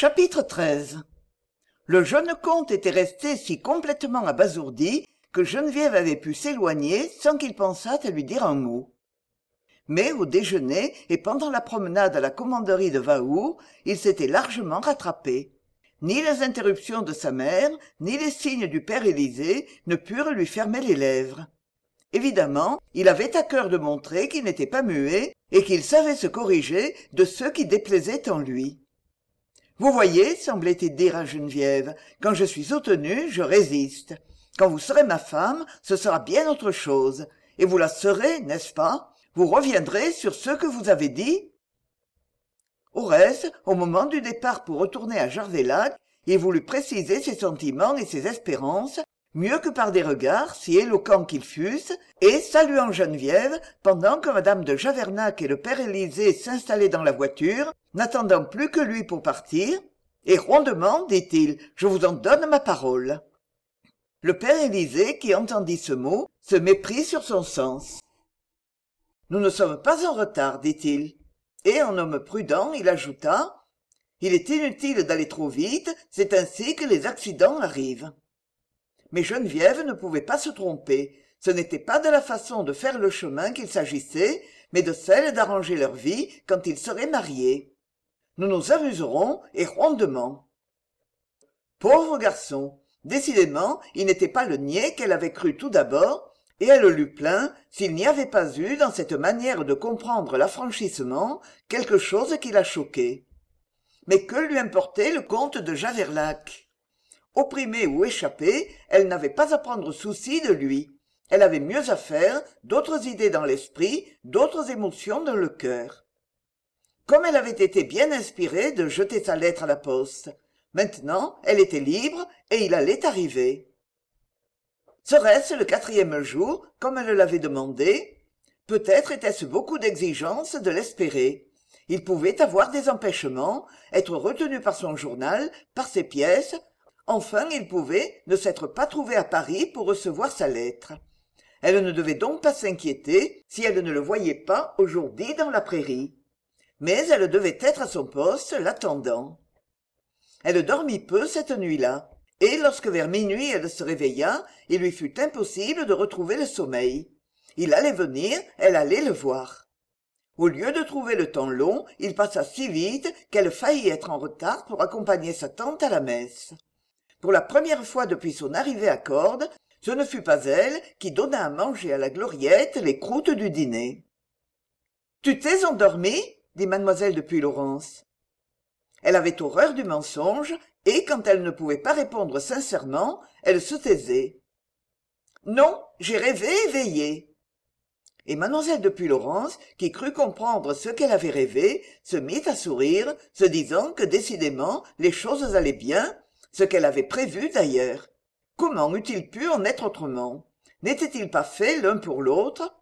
Chapitre 13. Le jeune comte était resté si complètement abasourdi que Geneviève avait pu s'éloigner sans qu'il pensât à lui dire un mot. Mais au déjeuner et pendant la promenade à la commanderie de Waour, il s'était largement rattrapé. Ni les interruptions de sa mère, ni les signes du père Élysée ne purent lui fermer les lèvres. Évidemment, il avait à cœur de montrer qu'il n'était pas muet et qu'il savait se corriger de ceux qui déplaisaient en lui. Vous voyez, semblait-il dire à Geneviève, quand je suis soutenu, je résiste. Quand vous serez ma femme, ce sera bien autre chose. Et vous la serez, n'est-ce pas? Vous reviendrez sur ce que vous avez dit? Au reste, au moment du départ pour retourner à Jarveylac, il voulut préciser ses sentiments et ses espérances, mieux que par des regards, si éloquents qu'ils fussent, et saluant Geneviève, pendant que madame de Javernac et le père Élysée s'installaient dans la voiture, n'attendant plus que lui pour partir, et rondement, dit-il, je vous en donne ma parole. Le père Élysée, qui entendit ce mot, se méprit sur son sens. Nous ne sommes pas en retard, dit-il. Et en homme prudent, il ajouta, il est inutile d'aller trop vite, c'est ainsi que les accidents arrivent. Mais Geneviève ne pouvait pas se tromper. Ce n'était pas de la façon de faire le chemin qu'il s'agissait, mais de celle d'arranger leur vie quand ils seraient mariés. Nous nous amuserons, et rondement. Pauvre garçon! Décidément, il n'était pas le niais qu'elle avait cru tout d'abord, et elle l'eût plaint s'il n'y avait pas eu dans cette manière de comprendre l'affranchissement quelque chose qui la choquait. Mais que lui importait le comte de Javerlac? Opprimée ou échappée, elle n'avait pas à prendre souci de lui. Elle avait mieux à faire, d'autres idées dans l'esprit, d'autres émotions dans le cœur. Comme elle avait été bien inspirée de jeter sa lettre à la poste. Maintenant, elle était libre et il allait arriver. Serait-ce le 4e jour, comme elle l'avait demandé? Peut-être était-ce beaucoup d'exigence de l'espérer. Il pouvait avoir des empêchements, être retenu par son journal, par ses pièces. Enfin, il pouvait ne s'être pas trouvé à Paris pour recevoir sa lettre. Elle ne devait donc pas s'inquiéter si elle ne le voyait pas aujourd'hui dans la prairie. Mais elle devait être à son poste, l'attendant. Elle dormit peu cette nuit-là, et lorsque vers minuit elle se réveilla, il lui fut impossible de retrouver le sommeil. Il allait venir, elle allait le voir. Au lieu de trouver le temps long, il passa si vite qu'elle faillit être en retard pour accompagner sa tante à la messe. Pour la première fois depuis son arrivée à Cordes, ce ne fut pas elle qui donna à manger à la Gloriette les croûtes du dîner. « Tu t'es endormie ?» dit mademoiselle de Puylaurens. Elle avait horreur du mensonge, et quand elle ne pouvait pas répondre sincèrement, elle se taisait. « Non, j'ai rêvé éveillée. » Et mademoiselle de Puylaurens, qui crut comprendre ce qu'elle avait rêvé, se mit à sourire, se disant que décidément les choses allaient bien, ce qu'elle avait prévu d'ailleurs. Comment eût-il pu en être autrement? N'étaient-ils pas faits l'un pour l'autre?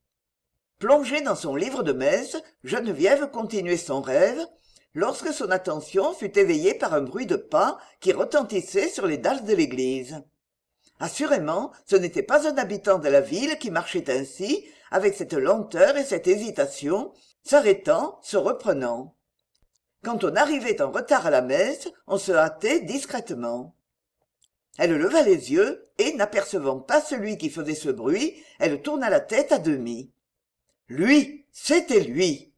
Plongée dans son livre de messe, Geneviève continuait son rêve, lorsque son attention fut éveillée par un bruit de pas qui retentissait sur les dalles de l'église. Assurément, ce n'était pas un habitant de la ville qui marchait ainsi, avec cette lenteur et cette hésitation, s'arrêtant, se reprenant. Quand on arrivait en retard à la messe, on se hâtait discrètement. Elle leva les yeux, et, n'apercevant pas celui qui faisait ce bruit, elle tourna la tête à demi. Lui, c'était lui.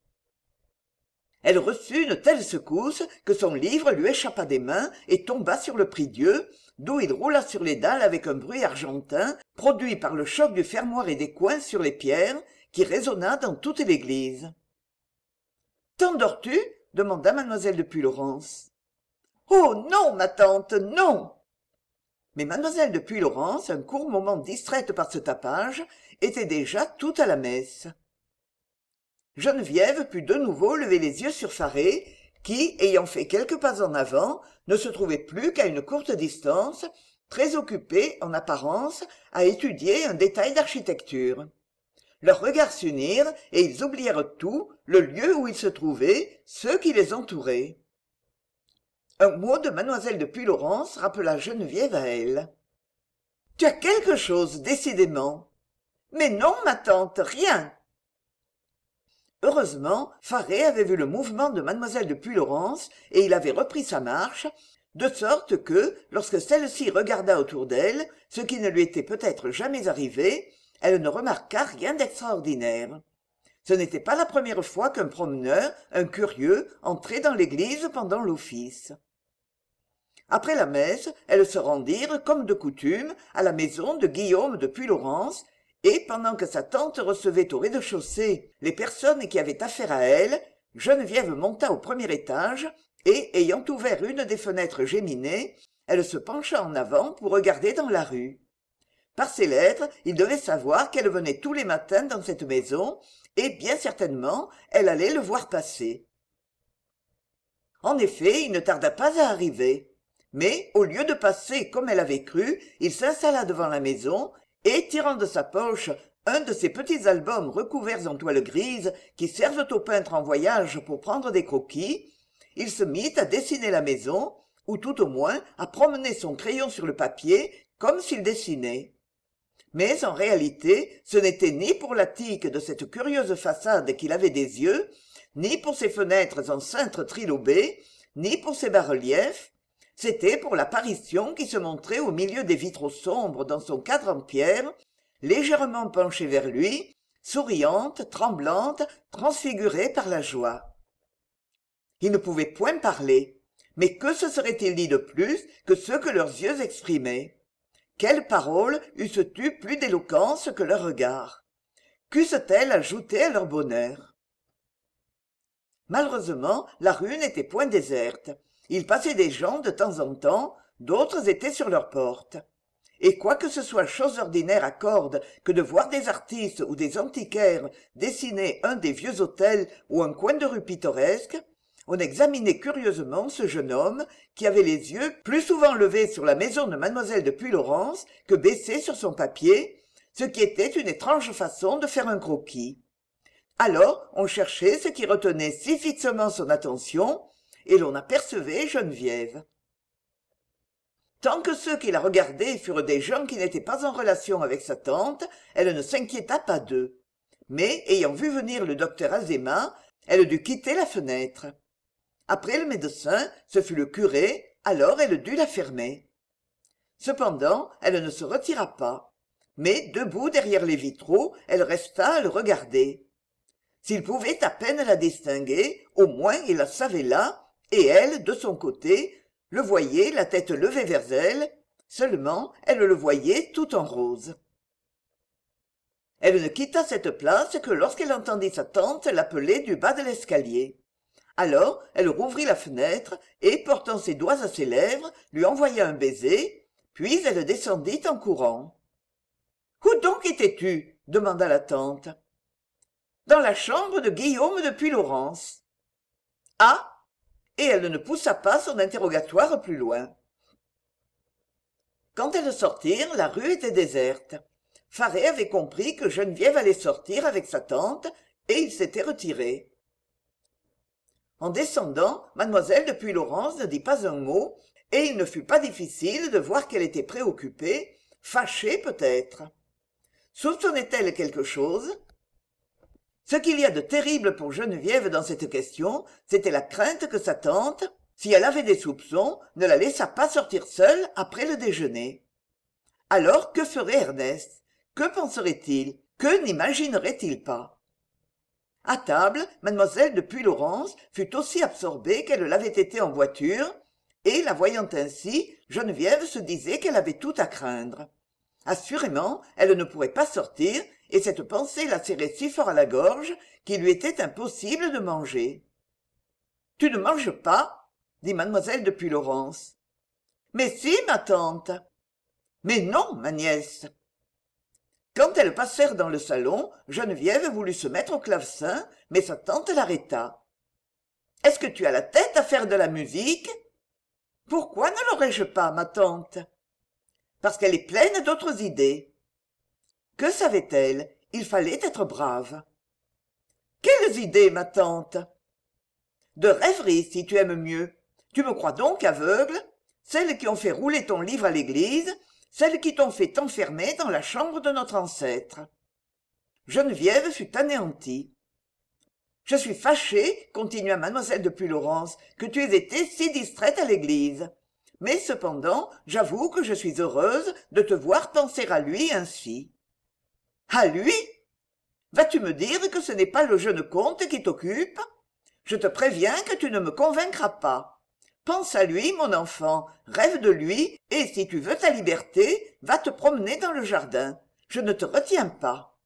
Elle reçut une telle secousse que son livre lui échappa des mains et tomba sur le prie-dieu, d'où il roula sur les dalles avec un bruit argentin, produit par le choc du fermoir et des coins sur les pierres, qui résonna dans toute l'église. « T'endors-tu » demanda mademoiselle de Puylaurens. « Oh non, ma tante, non !» Mais mademoiselle de Puylaurens, un court moment distraite par ce tapage, était déjà toute à la messe. Geneviève put de nouveau lever les yeux sur Faré, qui, ayant fait quelques pas en avant, ne se trouvait plus qu'à une courte distance, très occupé, en apparence, à étudier un détail d'architecture. Leurs regards s'unirent, et ils oublièrent tout, le lieu où ils se trouvaient, ceux qui les entouraient. Un mot de mademoiselle de Puylaurens rappela Geneviève à elle. « Tu as quelque chose, décidément. »« Mais non, ma tante, rien. » Heureusement, Farret avait vu le mouvement de mademoiselle de Puylaurens et il avait repris sa marche, de sorte que, lorsque celle-ci regarda autour d'elle, ce qui ne lui était peut-être jamais arrivé, elle ne remarqua rien d'extraordinaire. Ce n'était pas la première fois qu'un promeneur, un curieux, entrait dans l'église pendant l'office. Après la messe, elles se rendirent, comme de coutume, à la maison de Guillaume de Puylaurens, et pendant que sa tante recevait au rez-de-chaussée les personnes qui avaient affaire à elle, Geneviève monta au premier étage, et, ayant ouvert une des fenêtres géminées, elle se pencha en avant pour regarder dans la rue. Par ses lettres, il devait savoir qu'elle venait tous les matins dans cette maison, et bien certainement, elle allait le voir passer. En effet, il ne tarda pas à arriver. Mais, au lieu de passer comme elle avait cru, il s'installa devant la maison, et, tirant de sa poche un de ces petits albums recouverts en toile grise qui servent aux peintres en voyage pour prendre des croquis, il se mit à dessiner la maison, ou tout au moins à promener son crayon sur le papier comme s'il dessinait. Mais en réalité, ce n'était ni pour la tique de cette curieuse façade qu'il avait des yeux, ni pour ses fenêtres en cintre trilobé, ni pour ses bas-reliefs, c'était pour l'apparition qui se montrait au milieu des vitraux sombres dans son cadre en pierre, légèrement penchée vers lui, souriante, tremblante, transfigurée par la joie. Ils ne pouvaient point parler, mais que se serait-il dit de plus que ce que leurs yeux exprimaient? Quelles paroles eussent eu plus d'éloquence que leurs regards? Qu'eussent-elles ajouté à leur bonheur? Malheureusement, la rue n'était point déserte. Il passait des gens de temps en temps, d'autres étaient sur leurs portes. Et quoique ce soit chose ordinaire à Cordes que de voir des artistes ou des antiquaires dessiner un des vieux hôtels ou un coin de rue pittoresque, on examinait curieusement ce jeune homme qui avait les yeux plus souvent levés sur la maison de mademoiselle de Puylaurens que baissés sur son papier, ce qui était une étrange façon de faire un croquis. Alors on cherchait ce qui retenait si fixement son attention, et l'on apercevait Geneviève. Tant que ceux qui la regardaient furent des gens qui n'étaient pas en relation avec sa tante, elle ne s'inquiéta pas d'eux. Mais, ayant vu venir le docteur Azéma, elle dut quitter la fenêtre. Après le médecin, ce fut le curé, alors elle dut la fermer. Cependant, elle ne se retira pas. Mais, debout derrière les vitraux, elle resta à le regarder. S'il pouvait à peine la distinguer, au moins il la savait là, et elle, de son côté, le voyait la tête levée vers elle, seulement elle le voyait tout en rose. Elle ne quitta cette place que lorsqu'elle entendit sa tante l'appeler du bas de l'escalier. Alors elle rouvrit la fenêtre et, portant ses doigts à ses lèvres, lui envoya un baiser, puis elle descendit en courant. « Où donc étais-tu » demanda la tante. « Dans la chambre de Guillaume de Puylaurens. »« Ah !» Et elle ne poussa pas son interrogatoire plus loin. Quand elles sortirent, la rue était déserte. Farret avait compris que Geneviève allait sortir avec sa tante, et il s'était retiré. En descendant, mademoiselle de Puylaurens ne dit pas un mot, et il ne fut pas difficile de voir qu'elle était préoccupée, fâchée peut-être. Soupçonnait-elle quelque chose? Ce qu'il y a de terrible pour Geneviève dans cette question, c'était la crainte que sa tante, si elle avait des soupçons, ne la laissât pas sortir seule après le déjeuner. Alors que ferait Ernest? Que penserait-il? Que n'imaginerait-il pas? À table, mademoiselle de Puylaurens fut aussi absorbée qu'elle l'avait été en voiture, et, la voyant ainsi, Geneviève se disait qu'elle avait tout à craindre. Assurément, elle ne pourrait pas sortir, et cette pensée la serrait si fort à la gorge qu'il lui était impossible de manger. « Tu ne manges pas ?» dit mademoiselle de Puylaurens. « Mais si, ma tante. »« Mais non, ma nièce. » Quand elles passèrent dans le salon, Geneviève voulut se mettre au clavecin, mais sa tante l'arrêta. « Est-ce que tu as la tête à faire de la musique ?»« Pourquoi ne l'aurais-je pas, ma tante ?»« Parce qu'elle est pleine d'autres idées. » Que savait-elle? Il fallait être brave. « Quelles idées, ma tante ?»« De rêverie, si tu aimes mieux. Tu me crois donc aveugle? Celles qui ont fait rouler ton livre à l'église, celles qui t'ont fait t'enfermer dans la chambre de notre ancêtre. » Geneviève fut anéantie. Je suis fâchée, continua mademoiselle de Puylaurens, que tu aies été si distraite à l'église. Mais cependant, j'avoue que je suis heureuse de te voir penser à lui ainsi. À lui? Vas-tu me dire que ce n'est pas le jeune comte qui t'occupe? Je te préviens que tu ne me convaincras pas. Pense à lui, mon enfant, rêve de lui, et si tu veux ta liberté, va te promener dans le jardin. Je ne te retiens pas.